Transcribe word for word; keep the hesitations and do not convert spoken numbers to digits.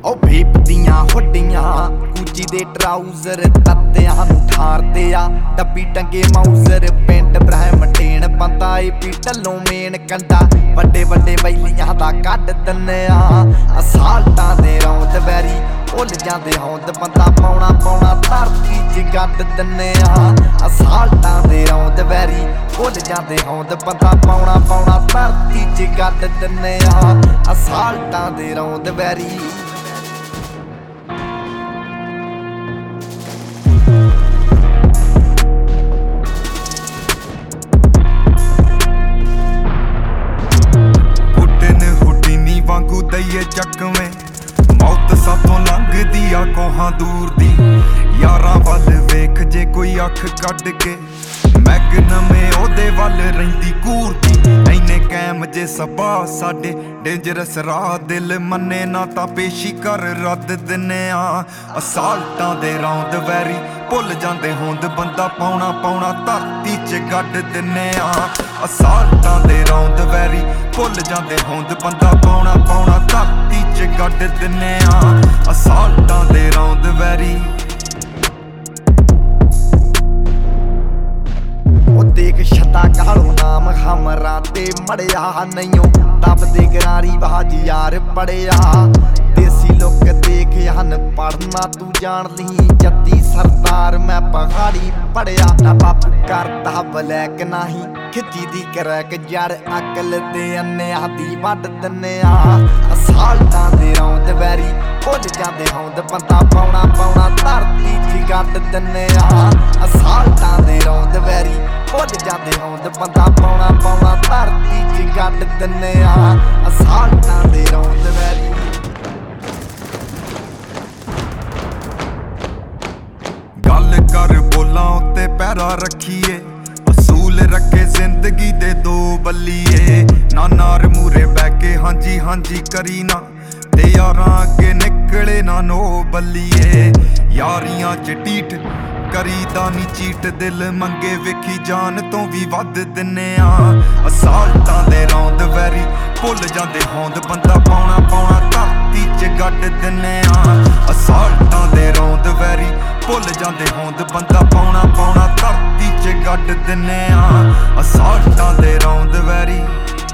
ओ भीप दियां हुड्डियां गुची दे ट्राउजर तत्तियां नूं ठारदे आ डब्बी टंगे माउजर पेंट ब्रह्मटेन बंदा ए पी ढल्लों मेन कंडा वड्डे वड्डे बैलियां दा कड्ड दिन्ने आ असाल्टां दे रौंद वैरी भुल जांदे होंद बंदा पौना पौना धरती च गड्ड दिन्ने आ असाल्टां दे रौंद वैरी भुल जांदे होंद बंदा पौना पौना धरती च गड्ड दिन्ने आ असाल्टां दे रौंद वैरी वांगू दईए चकवें मौत साथों लंघदी आ कोहां दूर दी यारां वल वेख जे कोई अख कढ के मैगनमे ओदे वल रहिंदी घूरदी इन्ने कैम जे सबा साडे डेंजरस राह दिल मन्ने ना तां पेशी कर रद्द दिन्ने आ असाल्टां दे रौंद वैरी भुल जांदे होंद बंदा पौना पौना धरती च गड्ड दिन्ने आ असाल्टां दे रौंद वैरी भुल जांदे होंद बंदा पौना पौना धरती च गड्ड दिन्ने आ असाल्टां दे रौंद वैरी देख छता कालो नाम हमरा ते मड़िया नहीं दबदे गरारी बाज यार पड़िया देसी लोग देख हन पढ़ना तू जान ली जत्ती सरदार मैं पहाड़ी पढ़िया ना बापू करता ब्लैक नाही खिची दी करैक जड़ अकल दे अन्ने आदि वड दिन्ने आ असाल्टां दे रौंद वैरी भुल जांदे होंद बंदा पौना पौना धरती च गड्ड दिन्ने आ असाल्टां दे रौंद वैरी भुल जांदे होंद बंदा पौना पौना धरती च गड्ड दिन्ने आ असाल्टां दे रौंद वैरी गल कर बोलां उत्ते पैरा रखिए असूल रखे जिंदगी दे दो बल्लिए ना नार मूरे बैके हांजी हांजी करी ना ते यारां अगे निकले ना नो बल्लिए यारियां च टीठ करीदा नी चीट दिल मंगे वेखी जान तो भी वध दिन्ने आ असाल्टां दे रौंद वैरी भुल जांदे होंद बंदा पौना पौना धरती च गड्ड दिन्ने आ असाल्टां दे रौंद वैरी भुल जांदे होंद बंदा पौना पौना धरती च गड्ड दिन्ने आ असाल्टां दे रौंद वैरी